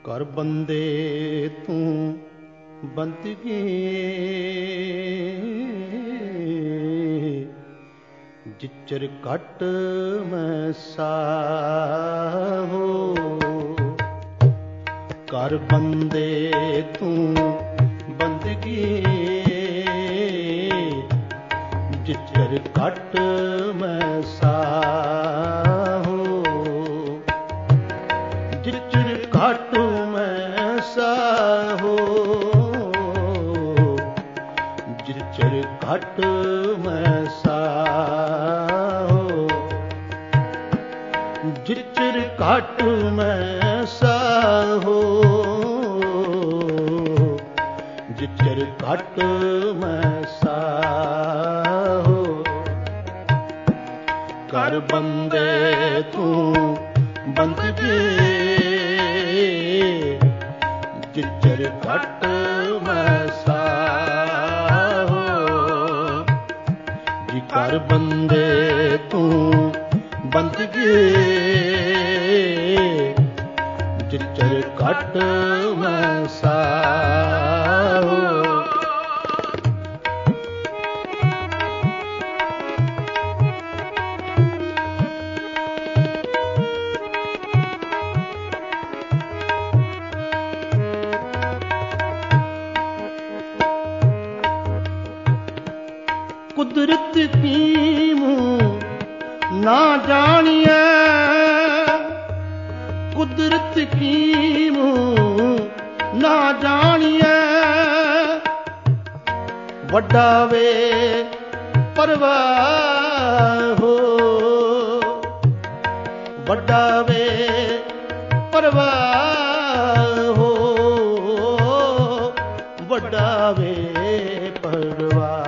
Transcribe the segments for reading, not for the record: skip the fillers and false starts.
ਕਰ ਬੰਦੇ ਤੂੰ ਬੰਦਗੀ ਜਿਚਰ ਘਟ ਮੈਂ ਸਾਹੋ। ਕਰ ਬੰਦੇ ਤੂੰ ਬੰਦਗੀ ਜਿਚਰ ਘਟ ਮੈਂ ਸਾਹੋ। ਜਿਚਰ ਘਟ ਮੈਂ ਸਾਹੋ ਜਿਚਰ ਘਟ ਮੈਂ ਸਾਹੋ। ਜਿਚਰ ਘਟ ਮੈਂ ਸਾਹੋ ਜਿਚਰ ਘਟ ਮੈਂ ਸਾਹੋ। ਕਰ ਬੰਦੇ ਤੂੰ ਬੰਦਗੀ ਜਿਚਰ ਘਟ ਮੈਂ ਸਾਹੋ। ਜੀ ਕਰ ਬੰਦੇ ਤੂੰ ਬੰਦਗੀ ਜਿਚਰ ਘਟ ਮੈਂ ਸਾਹੋ। ਕੁਦਰਤ ਕੀਮੂ ਨਾ ਜਾਣੀਐ, ਕੁਦਰਤ ਕੀਮੂ ਨਾ ਜਾਣੀਐ। ਵੱਡਾ ਵੇ ਪਰਵਾਹ ਹੋ, ਵੱਡਾ ਵੇ ਪਰਵਾਹ ਹੋ, ਵੱਡਾ ਵੇ ਪਰਵਾਹ।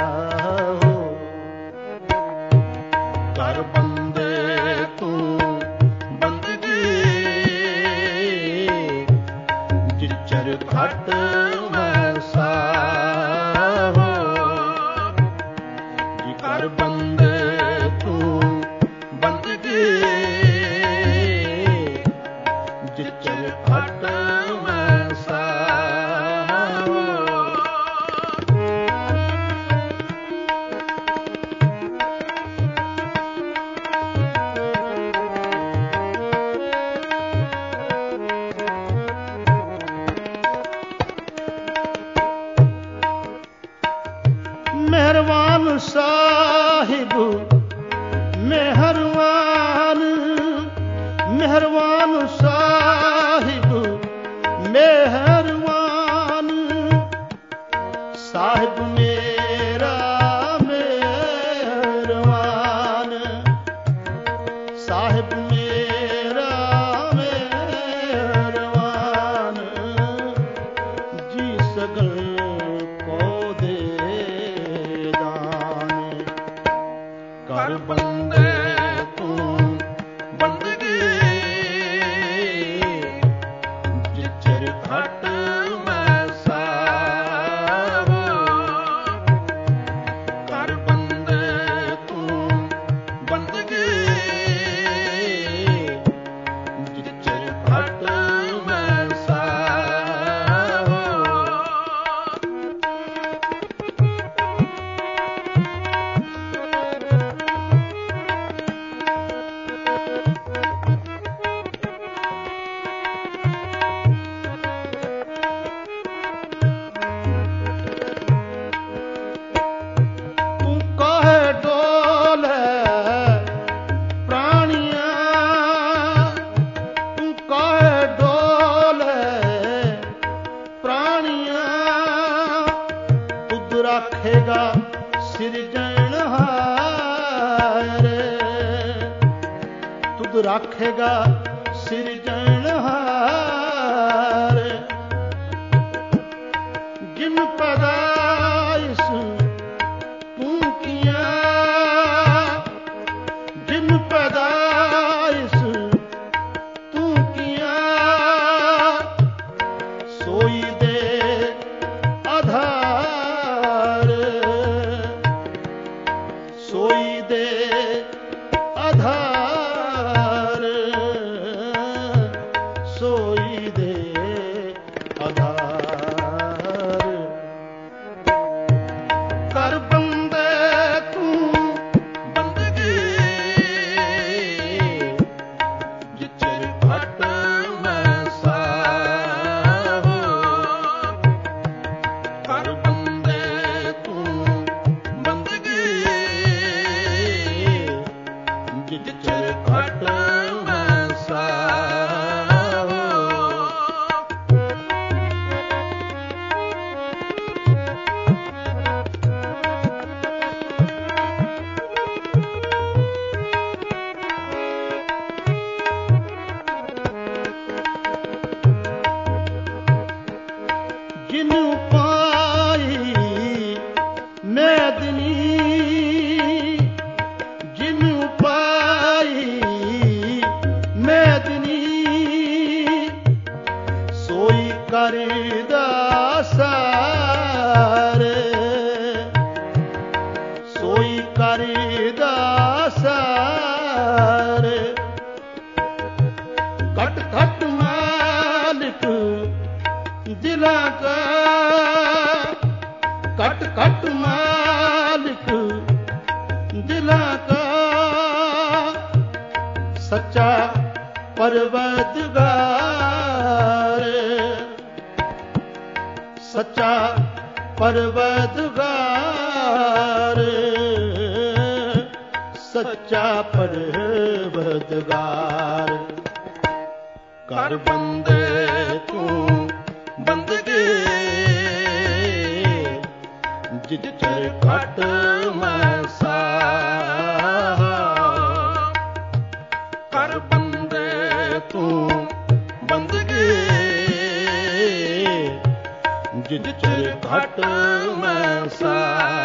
ਘਟ ਮੈਂ ਸਾਹੋ। ਜੀ ਕਰ ਬੰਦੇ ਤੂੰ ਬੰਦਗੀ ਜਿਚਰ ਘਟ ਮੈਂ ਸਾਹੋ। ਮਿਹਰਬਾਨ ਸਾਹਿਬ ਮਿਹਰਬਾਨ, ਮਿਹਰਬਾਨ ਸਾਹਿਬ ਮਿਹਰਬਾਨ। ਸਾਹਿਬ ਮੇਰਾ ਮਿਹਰਬਾਨ, ਸਾਹਿਬ ਮੇਰਾ ਮਿਹਰਬਾਨ। ਜੀ ਸਗਲ ਕਰ ਬੰਦੇ ਤੂੰ ਬੰਦਗੀ ਜਿਚਰ ਘਟ ਮੈਂ ਸਾਹੋ। ਕਰ ਬੰਦੇ ਤੂੰ ਬੰਦਗੀ ਜਿਚਰ ਘਟ ਮੈਂ ਸਾਹੋ। ਰਾਖੇਗਾ ਸਿਰਜਣਹਾਰ, ਤੁਧ ਰਾਖੇਗਾ ਸਿਰਜਣਹਾਰ। ਜਿਨ ਪੈਦਾਇਸ਼ ਤੂੰ ਕੀਆ, ਜਿਨ ਪੈਦਾਇਸ਼ ਤੂੰ ਕੀਆ। ਸੋਈ ਦੇ ਆਧਾਰ, ਸੋਈ ਦੇ ਆਧਾਰ। ਜਿਚਰ ਘਟ ਮੈਸਾ ਜਿਨੂੰ ਪਾਈ ਮੈਦਨੀ ਜਿਨੂੰ ਪਾਈ ਮੈਦਨੀ ਸੋਈ ਕਰਦਾ ਸਾਰ ਸੋਈ ਕਰਦਾ ਸਾਰ ਘਟ ਘਟ ਮਾਲਿਕ ਦਿਲਾਂ ਕਾ ਘਟ ਘਟ ਮਾਲਿਕ ਦਿਲਾਂ ਕਾ ਸੱਚਾ ਪਰਵਰਦਗਾਰ ਸੱਚਾ ਪਰਵਰਦਗਾਰ ਸੱਚਾ ਪਰਵਰਦਗਾਰ ਕਰ ਬੰਦੇ ਤੂੰ ਬੰਦਗੇ ਜਿਚਰ ਘਟ ਮੈਸਾ ਕਰ ਬੰਦੇ ਤੂੰ ਬੰਦਗੇ ਜਿਚਰ ਘਟ ਮੈਸਾ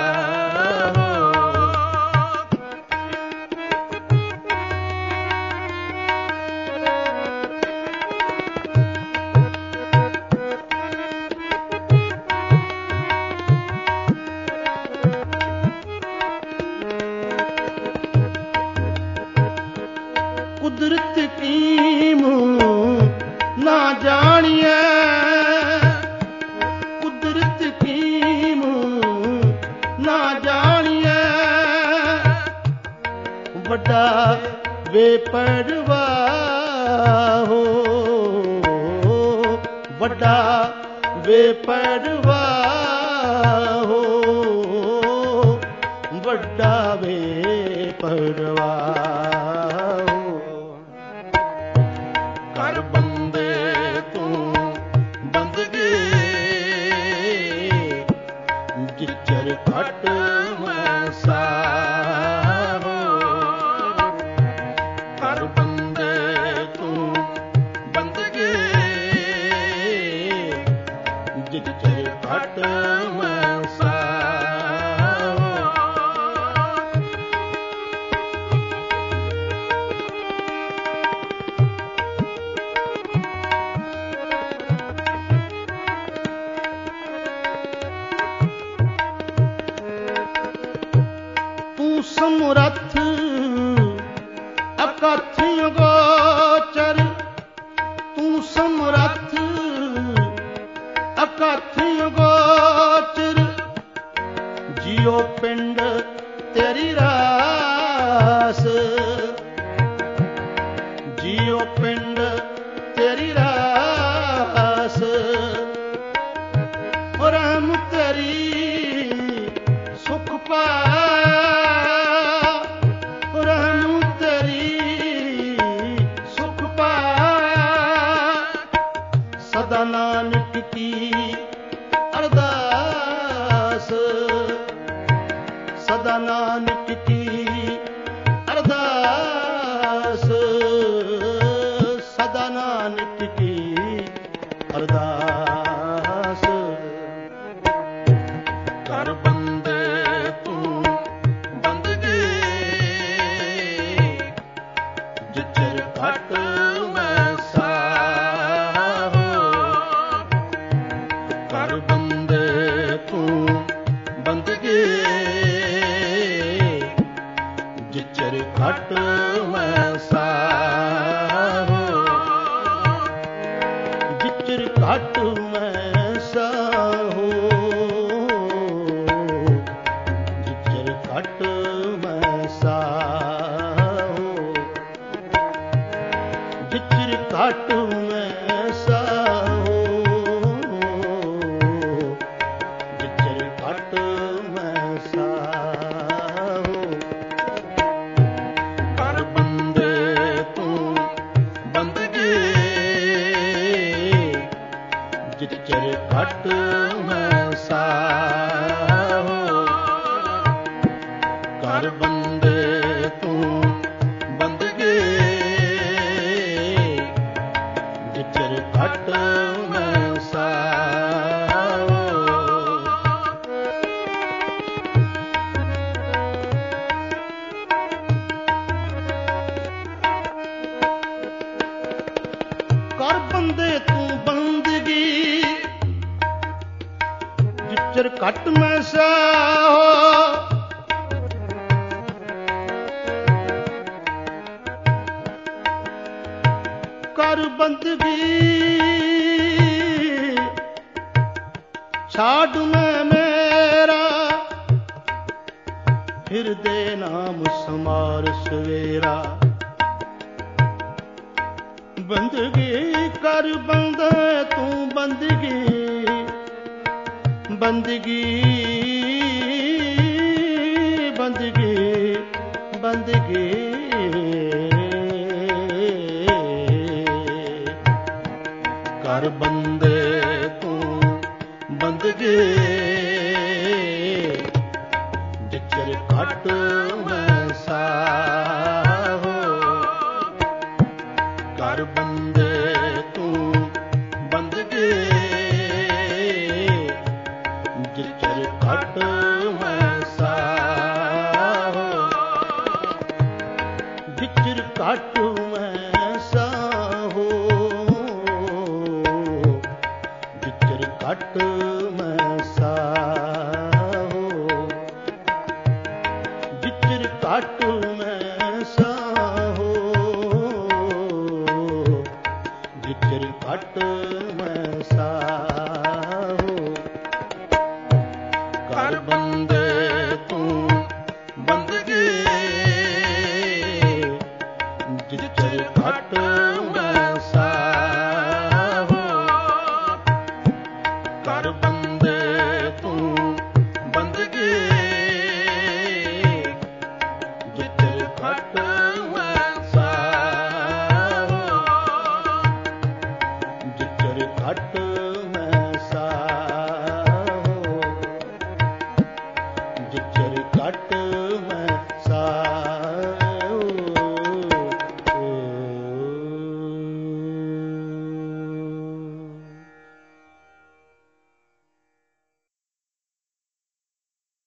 ਕੁਦਰਤ ਕੀਮ ਨਾ ਜਾਣੀਐ ਕੁਦਰਤ ਕੀਮ ਨਾ ਜਾਣੀਐ ਵੱਡਾ ਬੇਪਰਵਾਹ ਹੋ ਵੱਡਾ ਬੇਪਰਵਾਹ ਹੋ ਵੱਡਾ ਬੇਪਰਵਾਹ ਕਰ ਬੰਦੇ ਤੂੰ ਬੰਦਗੇ ਜਿਚਰ ਘਟ ਮੈਸਾ ਕਰ ਬੰਦੇ ਤੂੰ ਬੰਦਗੇ ਜਿਚਰ ਘਟ ਮੈਸਾ ਤੂੰ ਸਮਰੱਥ ਅਕਥ ਗੋਚਰ ਤੂੰ ਸਮਰੱਥ ਅਕਥ ਗੋਚਰ ਜਿਉ ਪਿੰਡ ਤੇਰੀ ਰਾਸ ਜਿਉ ਪਿੰਡ ਤੇਰੀ ਰਾਸ ਰਹਿਮ ਤੇਰੀ ਸੁਖ ਪਾਇਆ ਰਹਿਮ ਤੇਰੀ ਸੁਖ ਪਾਇਆ ਸਦਾ ਨਾਨਕ ਕੀ ਅਰਦਾਸ ਸਦਾ ਨਾਨਕ ਕੀ ਅਰਦਾਸ ਸਦਾ ਨਾਨਕ ਕੀ ਅਰਦਾਸ ਕਰ ਬੰਦੇ ਤੂੰ ਬੰਦਗੇ ਜਿਚਰ ਘਟ ਮੈਸਾ ਕਰ ਬੰਦੇ ਤੂੰ ਬੰਦਗੇ ਜਿਚਰ ਘਟ ਮੈਸਾ ਜਿਚਰ ਘਟ ਮੈਸਾ ਹੋ ਜਿਚਰ ਘਟ ਮੈਸਾ ਹੋ ਜਿਚਰ ਘਟ ਮੈਸਾ ਹੋ ਜਿਚਰ ਘਟ ਮੈਸਾ ਹੋ ਕਰ ਬੰਦੇ ਘਟ ਮੈਂ ਸਾਹੋ ਕਰ ਬੰਦੇ ਤੂੰ ਬੰਦਗੇ ਜਿਚਰ ਘਟ ਮੈਂ ਸਾਹੋ ਕਰ ਬੰਦੇ ਤੂੰ ਬੰਦਗੀ ਜਿਚਰ ਘਟ ਮੈਂ ਸਾਹੋ ਕਰ ਬੰਦਗੀ ਛਾੜ ਮੈਂ ਮੇਰਾ ਹਿਰਦੇ ਨਾਮ ਸਮਾਰ ਸਵੇਰਾ ਬੰਦਗੀ ਕਰ ਬੰਦਾ ਤੂੰ ਬੰਦਗੀ ਬੰਦਗੀ ਬੰਦਗੀ ਬੰਦਗੀ ਕਰ ਬੰਦੇ ਤੂੰ ਬੰਦਗੀ ਜਿਚਰ ਘਟ ਮੈਂ ਸਾਹੋ ਕਰ ਬੰਦੇ ਤੂੰ ਬੰਦਗੀ ਜਿਚਰ ਘਟ ਮੈਂ ਸਾਹੋ ਜਿਚਰ ਘਟ ਮੈਂ ਸਾਹੋ ਜਿਚਰ ਘਟ ਮੈਂ ਸਾਹੋ ਜਿਚਰ ਘਟ ਮੈਂ ਸਾਹੋ ਜਿਚਰ ਘਟ ਮੈਂ ਸਾਹੋ ਕਰ ਬੰਦੇ ਤੂੰ ਬੰਦਗੀ ਜਿਚਰ ਘਟ